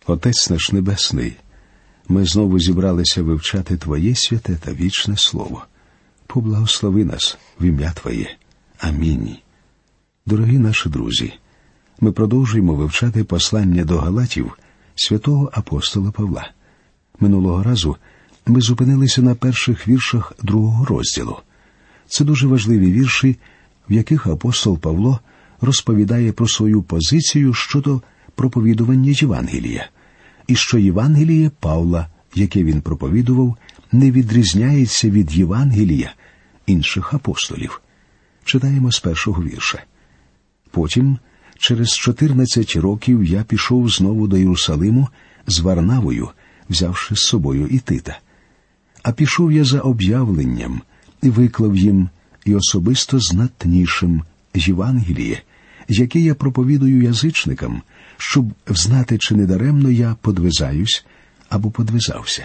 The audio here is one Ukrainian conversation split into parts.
Отець наш Небесний, ми знову зібралися вивчати Твоє святе та вічне Слово. Поблагослови нас в ім'я Твоє. Амінь. Дорогі наші друзі, ми продовжуємо вивчати послання до Галатів святого апостола Павла. Минулого разу ми зупинилися на перших віршах 2 розділу. Це дуже важливі вірші, в яких апостол Павло розповідає про свою позицію щодо проповідування Євангелія, і що Євангеліє Павла, яке він проповідував, не відрізняється від Євангелія інших апостолів. Читаємо з 1 вірша. «Потім, через 14 років, я пішов знову до Єрусалиму з Варнавою, взявши з собою і Тита. А пішов я за об'явленням і виклав їм, і особисто знатнішим, Євангеліє, яке я проповідую язичникам, щоб взнати, чи недаремно я подвизаюсь або подвизався.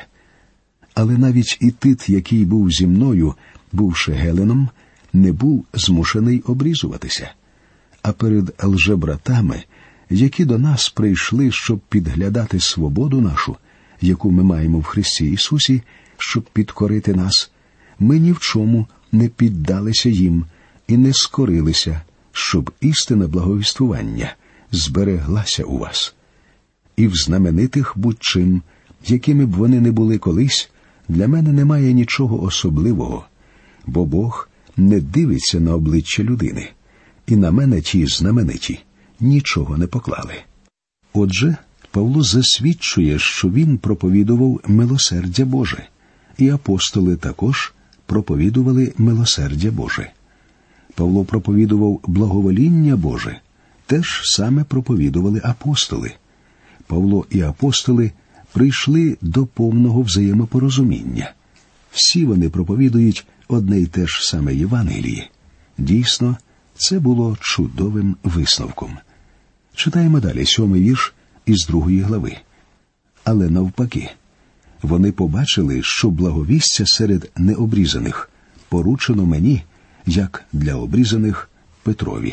Але навіть і Тит, який був зі мною, бувши геленом, не був змушений обрізуватися. А перед лжебратами, які до нас прийшли, щоб підглядати свободу нашу, яку ми маємо в Христі Ісусі, щоб підкорити нас, ми ні в чому не піддалися їм і не скорилися, щоб істина благовіствування збереглася у вас. І в знаменитих будь-чим, якими б вони не були колись, для мене немає нічого особливого, бо Бог не дивиться на обличчя людини, і на мене ті знамениті нічого не поклали». Отже, Павло засвідчує, що він проповідував милосердя Боже, і апостоли також проповідували милосердя Боже. Павло проповідував благовоління Боже, теж саме проповідували апостоли. Павло і апостоли прийшли до повного взаємопорозуміння. Всі вони проповідують одне й те ж саме Євангеліє. Дійсно, це було чудовим висновком. Читаємо далі 7 вірш із 2 глави. «Але навпаки, вони побачили, що благовістя серед необрізаних поручено мені, як для обрізаних Петрові».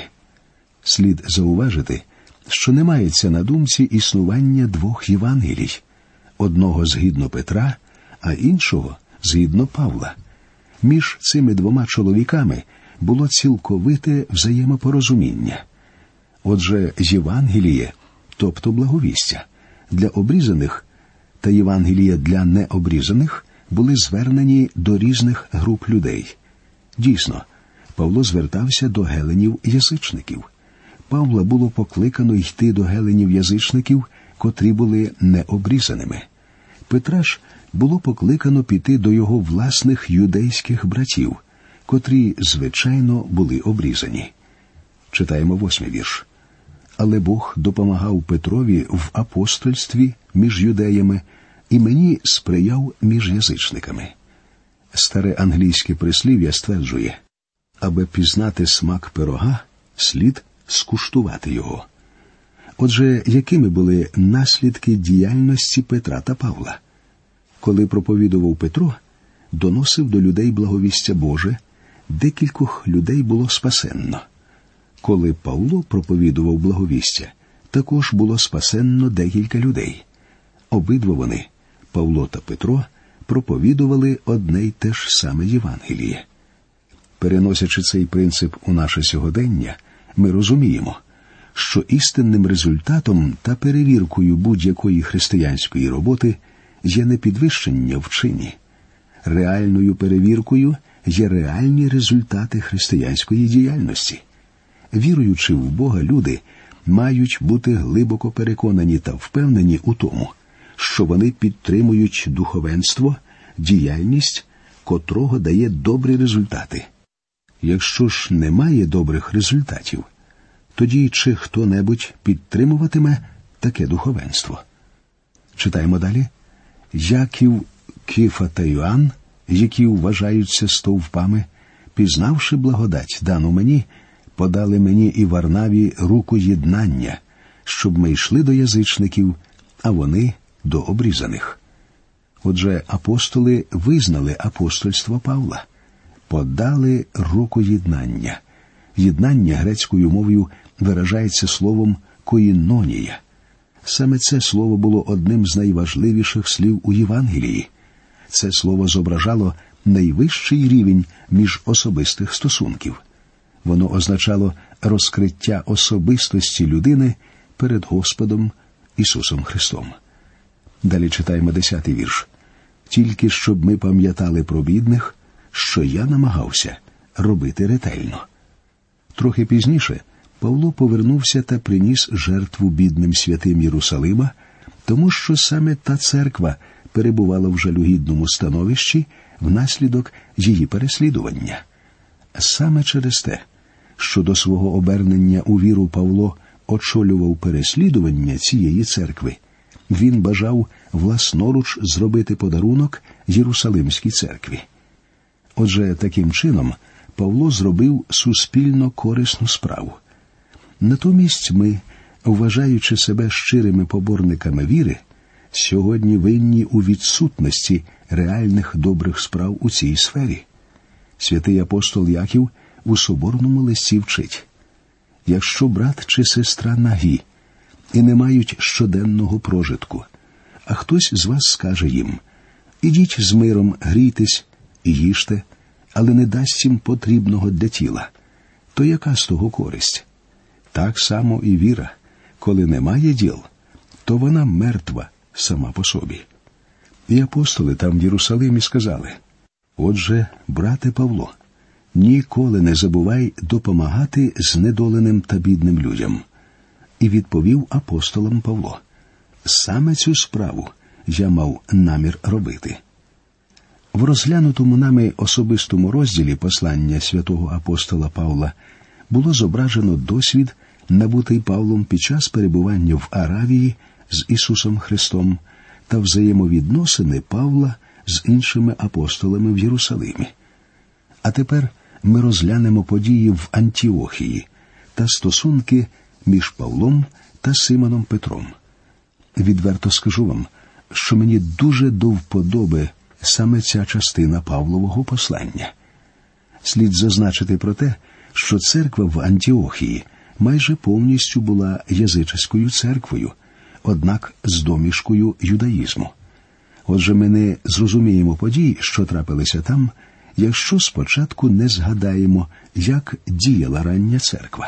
Слід зауважити, що не мається на думці існування 2 Євангелій, одного згідно Петра, а іншого згідно Павла. Між цими 2 чоловіками було цілковите взаємопорозуміння. Отже, Євангеліє, тобто благовістя, для обрізаних та Євангелія для необрізаних були звернені до різних груп людей. Дійсно, Павло звертався до геленів-язичників. Павла було покликано йти до геленів-язичників, котрі були необрізаними. Петра ж було покликано піти до його власних юдейських братів, котрі, звичайно, були обрізані. Читаємо 8 вірш. «Але Бог допомагав Петрові в апостольстві між юдеями, і мені сприяв між язичниками». Старе англійське прислів'я стверджує: «Аби пізнати смак пирога, слід скуштувати його». Отже, якими були наслідки діяльності Петра та Павла? Коли проповідував Петро, доносив до людей благовістя Боже, декількох людей було спасенно. Коли Павло проповідував благовістя, також було спасенно декілька людей. Обидва вони, Павло та Петро, проповідували одне й те ж саме Євангеліє. Переносячи цей принцип у наше сьогодення, ми розуміємо, що істинним результатом та перевіркою будь-якої християнської роботи є не підвищення в чині. Реальною перевіркою є реальні результати християнської діяльності. Віруючи в Бога, люди мають бути глибоко переконані та впевнені у тому, що вони підтримують духовенство, діяльність, котрого дає добрі результати. Якщо ж немає добрих результатів, тоді чи хто-небудь підтримуватиме таке духовенство? Читаємо далі. «Яків, Кифа та Йоанн, які вважаються стовпами, пізнавши благодать, дану мені, подали мені і Варнаві руку єднання, щоб ми йшли до язичників, а вони до обрізаних». Отже, апостоли визнали апостольство Павла, подали руку єднання. Єднання грецькою мовою виражається словом «коїнонія». Саме це слово було одним з найважливіших слів у Євангелії. Це слово зображало найвищий рівень міжособистих стосунків. Воно означало розкриття особистості людини перед Господом Ісусом Христом. Далі читаємо 10-й вірш. «Тільки щоб ми пам'ятали про бідних, що я намагався робити ретельно». Трохи пізніше Павло повернувся та приніс жертву бідним святим Єрусалима, тому що саме та церква перебувала в жалюгідному становищі внаслідок її переслідування. Саме через те, що до свого обернення у віру Павло очолював переслідування цієї церкви, він бажав власноруч зробити подарунок Єрусалимській церкві. Отже, таким чином Павло зробив суспільно корисну справу. Натомість ми, вважаючи себе щирими поборниками віри, сьогодні винні у відсутності реальних добрих справ у цій сфері. Святий апостол Яків у соборному листі вчить: «Якщо брат чи сестра нагі і не мають щоденного прожитку, а хтось з вас скаже їм: ідіть з миром, грійтесь і їжте, але не дасть їм потрібного для тіла, то яка з того користь? Так само і віра, коли немає діл, то вона мертва сама по собі». І апостоли там в Єрусалимі сказали: «Отже, брате Павло, ніколи не забувай допомагати знедоленим та бідним людям». І відповів апостолам Павло: «Саме цю справу я мав намір робити». В розглянутому нами особистому розділі послання святого апостола Павла було зображено досвід, набутий Павлом під час перебування в Аравії з Ісусом Христом, та взаємовідносини Павла з іншими апостолами в Єрусалимі. А тепер ми розглянемо події в Антіохії та стосунки між Павлом та Симоном Петром. Відверто скажу вам, що мені дуже до вподоби саме ця частина Павлового послання. Слід зазначити про те, що церква в Антіохії майже повністю була язичницькою церквою, однак з домішкою юдаїзму. Отже, ми не зрозуміємо подій, що трапилися там, якщо спочатку не згадаємо, як діяла рання церква.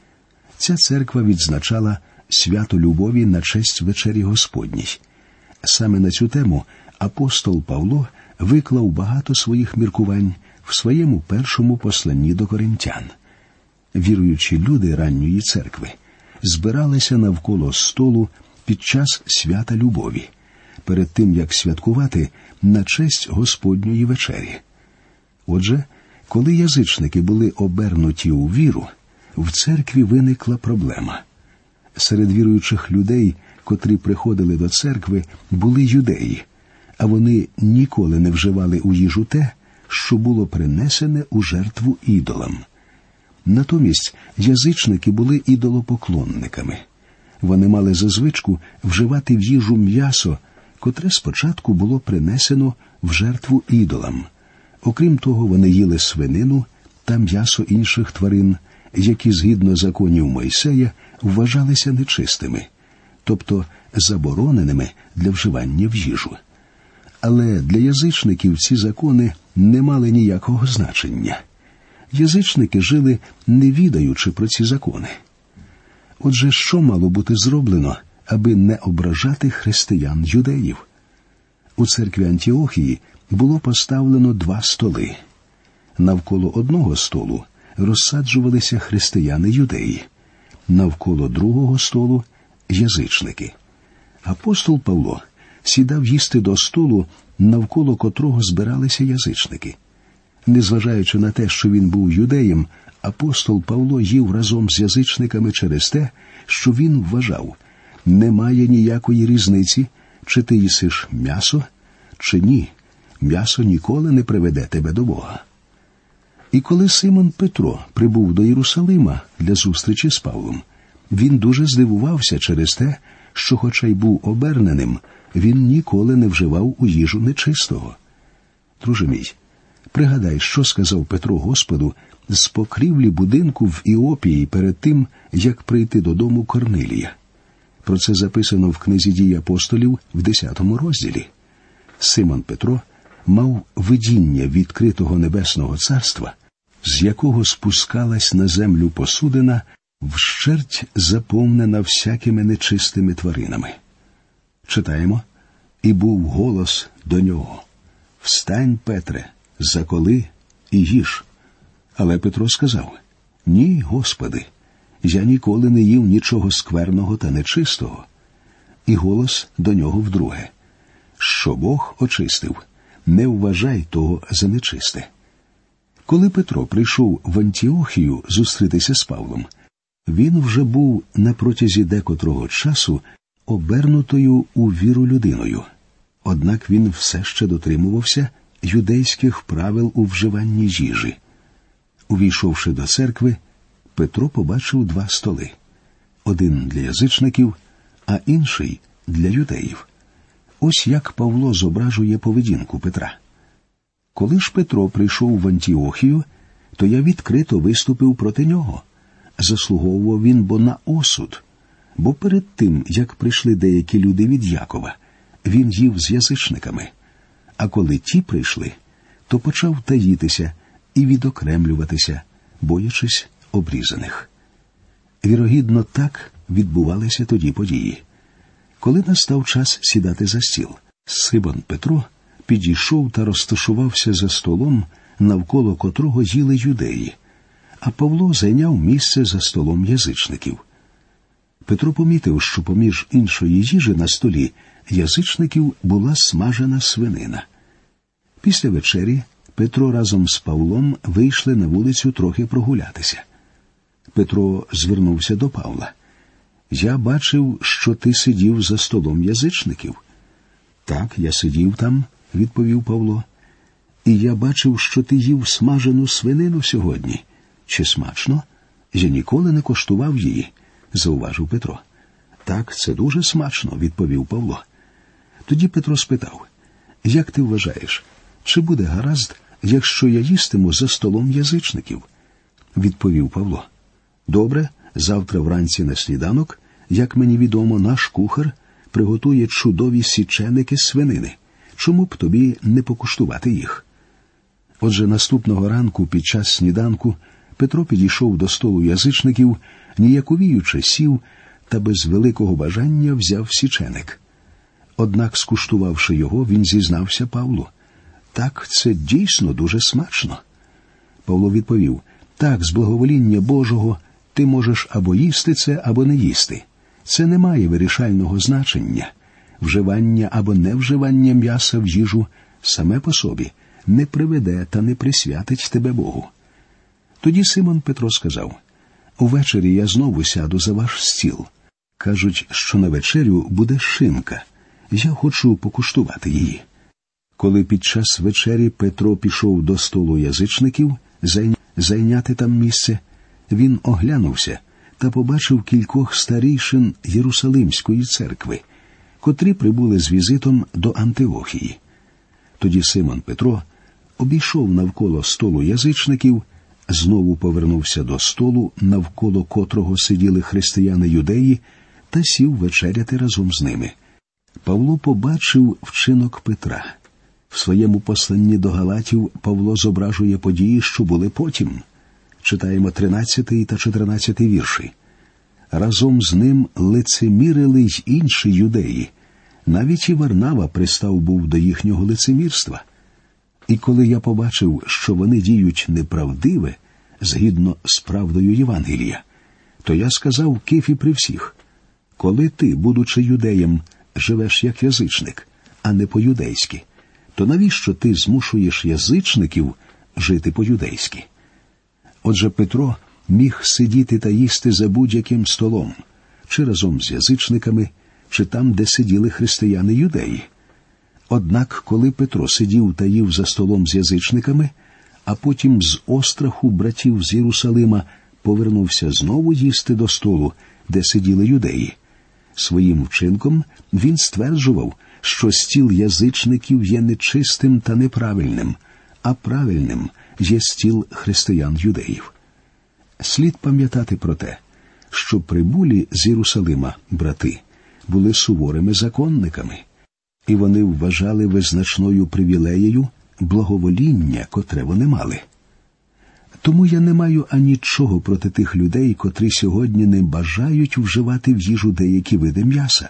Ця церква відзначала свято любові на честь вечері Господній. Саме на цю тему апостол Павло виклав багато своїх міркувань в своєму першому посланні до коринтян. Віруючі люди ранньої церкви збиралися навколо столу під час свята любові, перед тим, як святкувати на честь Господньої вечері. Отже, коли язичники були обернуті у віру, в церкві виникла проблема. Серед віруючих людей, котрі приходили до церкви, були юдеї, а вони ніколи не вживали у їжу те, що було принесене у жертву ідолам. Натомість язичники були ідолопоклонниками. Вони мали за звичку вживати в їжу м'ясо, котре спочатку було принесено в жертву ідолам. Окрім того, вони їли свинину та м'ясо інших тварин, які згідно законів Мойсея вважалися нечистими, тобто забороненими для вживання в їжу. Але для язичників ці закони не мали ніякого значення. Язичники жили, не відаючи про ці закони. Отже, що мало бути зроблено, аби не ображати християн-юдеїв? У церкві Антіохії було поставлено 2 столи. Навколо одного столу розсаджувалися християни-юдеї, навколо другого столу – язичники. Апостол Павло сідав їсти до столу, навколо котрого збиралися язичники. Незважаючи на те, що він був юдеєм, апостол Павло їв разом з язичниками через те, що він вважав, немає ніякої різниці, чи ти їсиш м'ясо, чи ні. М'ясо ніколи не приведе тебе до Бога. І коли Симон Петро прибув до Єрусалима для зустрічі з Павлом, він дуже здивувався через те, що, хоча й був оберненим, він ніколи не вживав у їжу нечистого. Друже мій, пригадай, що сказав Петро Господу з покрівлі будинку в Іопії перед тим, як прийти додому Корнилія. Про це записано в книзі «Дій апостолів» в 10 розділі. Симон Петро мав видіння відкритого небесного царства, з якого спускалась на землю посудина, вщерть заповнена всякими нечистими тваринами. Читаємо: «І був голос до нього: Встань, Петре, заколи і їж. Але Петро сказав: Ні, Господи, я ніколи не їв нічого скверного та нечистого. І голос до нього вдруге: Що Бог очистив, не вважай того за нечисте». Коли Петро прийшов в Антіохію зустрітися з Павлом, він вже був на протязі декотрого часу обернутою у віру людиною. Однак він все ще дотримувався юдейських правил у вживанні їжі. Увійшовши до церкви, Петро побачив 2 столи. Один для язичників, а інший для юдеїв. Ось як Павло зображує поведінку Петра. «Коли ж Петро прийшов в Антіохію, то я відкрито виступив проти нього. Заслуговував він бо на осуд. Бо перед тим, як прийшли деякі люди від Якова, він їв з язичниками. А коли ті прийшли, то почав таїтися і відокремлюватися, боячись обрізаних». Вірогідно, так відбувалися тоді події. Коли настав час сідати за стіл, Симон Петро підійшов та розташувався за столом, навколо котрого їли юдеї, а Павло зайняв місце за столом язичників. Петро помітив, що поміж іншої їжі на столі язичників була смажена свинина. Після вечері Петро разом з Павлом вийшли на вулицю трохи прогулятися. Петро звернувся до Павла: «Я бачив, що ти сидів за столом язичників». «Так, я сидів там», – відповів Павло. «І я бачив, що ти їв смажену свинину сьогодні. Чи смачно? Я ніколи не коштував її», – зауважив Петро. «Так, це дуже смачно», – відповів Павло. Тоді Петро спитав: «Як ти вважаєш, чи буде гаразд, якщо я їстиму за столом язичників?» Відповів Павло: «Добре, завтра вранці на сніданок, як мені відомо, наш кухар приготує чудові січеники свинини. Чому б тобі не покуштувати їх?» Отже, наступного ранку під час сніданку Петро підійшов до столу язичників, ніяковіючи сів та без великого бажання взяв січеник. Однак, скуштувавши його, він зізнався Павлу: «Так, це дійсно дуже смачно». Павло відповів: «Так, з благовоління Божого, ти можеш або їсти це, або не їсти. Це не має вирішального значення. Вживання або невживання м'яса в їжу саме по собі не приведе та не присвятить тебе Богу». Тоді Симон Петро сказав: «Увечері я знову сяду за ваш стіл. Кажуть, що на вечерю буде шинка. Я хочу покуштувати її». Коли під час вечері Петро пішов до столу язичників зайняти там місце, він оглянувся та побачив кількох старійшин Єрусалимської церкви, котрі прибули з візитом до Антиохії. Тоді Симон Петро обійшов навколо столу язичників, знову повернувся до столу, навколо котрого сиділи християни-юдеї, та сів вечеряти разом з ними. Павло побачив вчинок Петра. В своєму посланні до Галатів Павло зображує події, що були потім. Читаємо 13 та 14 вірші. «Разом з ним лицемірили й інші юдеї. Навіть і Варнава пристав був до їхнього лицемірства. І коли я побачив, що вони діють неправдиве, згідно з правдою Євангелія, то я сказав Кифі при всіх: коли ти, будучи юдеєм, живеш як язичник, а не по-юдейськи, то навіщо ти змушуєш язичників жити по-юдейськи?» Отже, Петро міг сидіти та їсти за будь-яким столом, чи разом з язичниками, чи там, де сиділи християни-юдеї. Однак, коли Петро сидів та їв за столом з язичниками, а потім з остраху братів з Єрусалима повернувся знову їсти до столу, де сиділи юдеї, своїм вчинком він стверджував, що стіл язичників є нечистим та неправильним, а правильним є стіл християн-юдеїв. Слід пам'ятати про те, що прибулі з Єрусалима брати були суворими законниками, і вони вважали визначною привілеєю благовоління, котре вони мали. Тому я не маю анічого проти тих людей, котрі сьогодні не бажають вживати в їжу деякі види м'яса.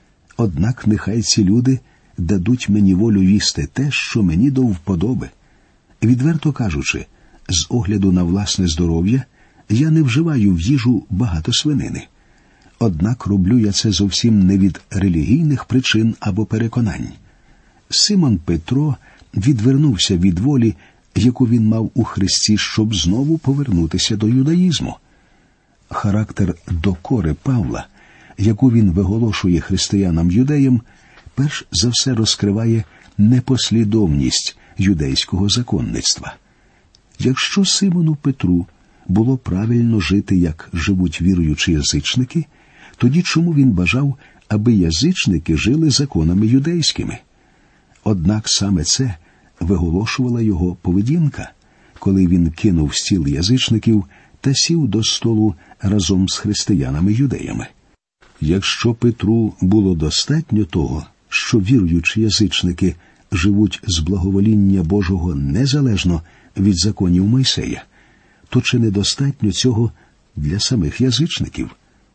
Однак нехай ці люди дадуть мені волю їсти те, що мені до вподоби. Відверто кажучи, з огляду на власне здоров'я, я не вживаю в їжу багато свинини. Однак роблю я це зовсім не від релігійних причин або переконань. Симон Петро відвернувся від волі, яку він мав у Христі, щоб знову повернутися до юдаїзму. Характер докори Павла, яку він виголошує християнам-юдеям, перш за все розкриває непослідовність юдейського законництва. Якщо Симону Петру було правильно жити, як живуть віруючі язичники, тоді чому він бажав, аби язичники жили законами юдейськими? Однак саме це виголошувала його поведінка, коли він кинув стіл язичників та сів до столу разом з християнами-юдеями. Якщо Петру було достатньо того, що віруючі язичники живуть з благовоління Божого незалежно від законів Мойсея, то чи недостатньо цього для самих язичників?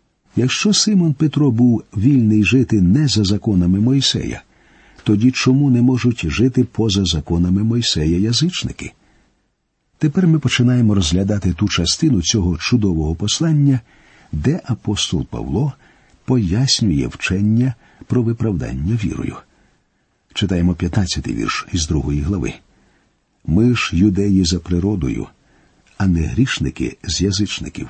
Якщо Симон Петро був вільний жити не за законами Мойсея, тоді чому не можуть жити поза законами Мойсея язичники? Тепер ми починаємо розглядати ту частину цього чудового послання, де апостол Павло пояснює вчення про виправдання вірою. Читаємо 15-й вірш із 2 глави. «Ми ж юдеї за природою, а не грішники з язичників».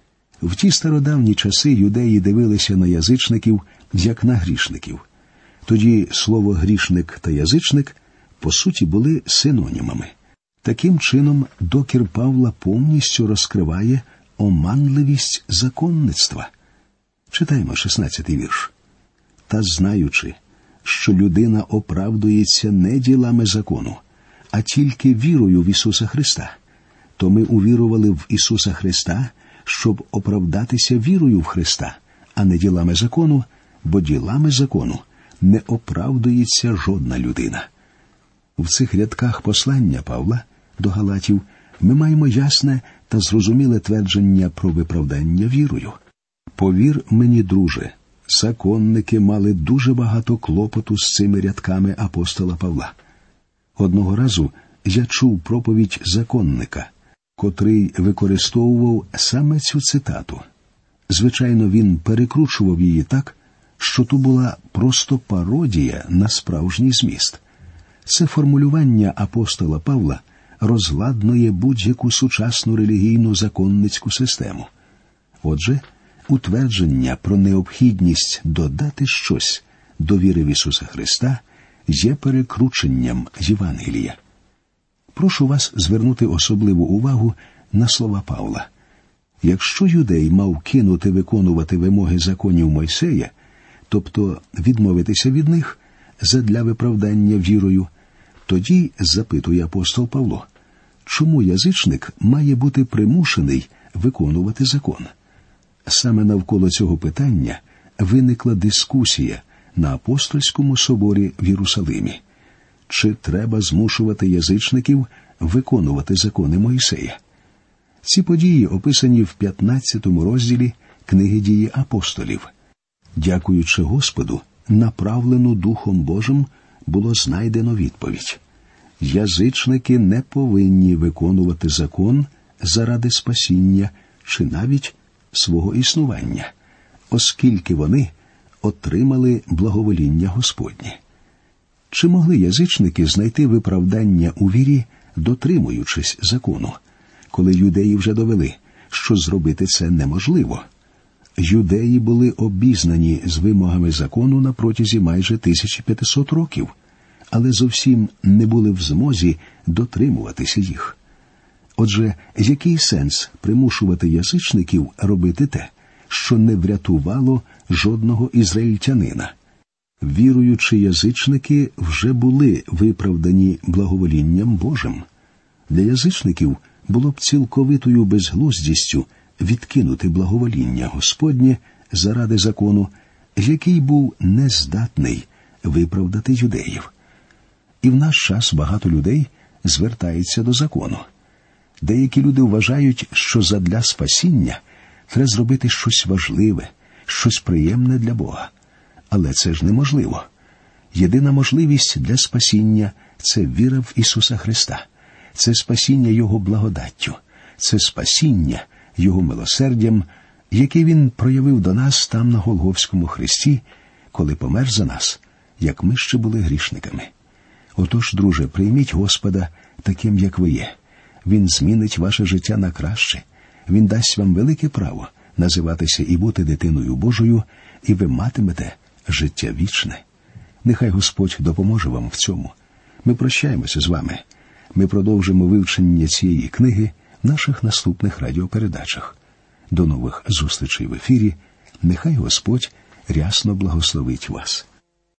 В ті стародавні часи юдеї дивилися на язичників, як на грішників. Тоді слово «грішник» та «язичник» по суті були синонімами. Таким чином, докір Павла повністю розкриває оманливість законництва. Читаємо 16-й вірш. «Та знаючи, що людина оправдується не ділами закону, а тільки вірою в Ісуса Христа, то ми увірували в Ісуса Христа, щоб оправдатися вірою в Христа, а не ділами закону, бо ділами закону не оправдується жодна людина». В цих рядках послання Павла до Галатів ми маємо ясне та зрозуміле твердження про виправдання вірою. Повір мені, друже, законники мали дуже багато клопоту з цими рядками апостола Павла. Одного разу я чув проповідь законника, котрий використовував саме цю цитату. Звичайно, він перекручував її так, що то була просто пародія на справжній зміст. Це формулювання апостола Павла розладнує будь-яку сучасну релігійну законницьку систему. Отже, утвердження про необхідність додати щось до віри в Ісуса Христа є перекрученням Євангелія. Прошу вас звернути особливу увагу на слова Павла. Якщо юдей мав кинути виконувати вимоги законів Мойсея, тобто відмовитися від них задля виправдання вірою, тоді, запитує апостол Павло, чому язичник має бути примушений виконувати закон? Саме навколо цього питання виникла дискусія на апостольському соборі в Єрусалимі. Чи треба змушувати язичників виконувати закони Мойсея? Ці події описані в 15 розділі книги «Дії апостолів». Дякуючи Господу, направлену Духом Божим, було знайдено відповідь. Язичники не повинні виконувати закон заради спасіння чи навіть свого існування, оскільки вони отримали благовоління Господнє. Чи могли язичники знайти виправдання у вірі, дотримуючись закону, коли юдеї вже довели, що зробити це неможливо? Юдеї були обізнані з вимогами закону на протязі майже 1500 років, але зовсім не були в змозі дотримуватися їх. Отже, який сенс примушувати язичників робити те, що не врятувало жодного ізраїльтянина? Віруючі язичники вже були виправдані благоволінням Божим. Для язичників було б цілковитою безглуздістю відкинути благовоління Господнє заради закону, який був нездатний виправдати юдеїв. І в наш час багато людей звертається до закону. Деякі люди вважають, що задля спасіння треба зробити щось важливе, щось приємне для Бога. Але це ж неможливо. Єдина можливість для спасіння – це віра в Ісуса Христа. Це спасіння Його благодаттю. Це спасіння Його милосердям, яке Він проявив до нас там на Голгофському хресті, коли помер за нас, як ми ще були грішниками. Отож, друже, прийміть Господа таким, як ви є. Він змінить ваше життя на краще. Він дасть вам велике право називатися і бути дитиною Божою, і ви матимете життя вічне. Нехай Господь допоможе вам в цьому. Ми прощаємося з вами. Ми продовжимо вивчення цієї книги в наших наступних радіопередачах. До нових зустрічей в ефірі. Нехай Господь рясно благословить вас.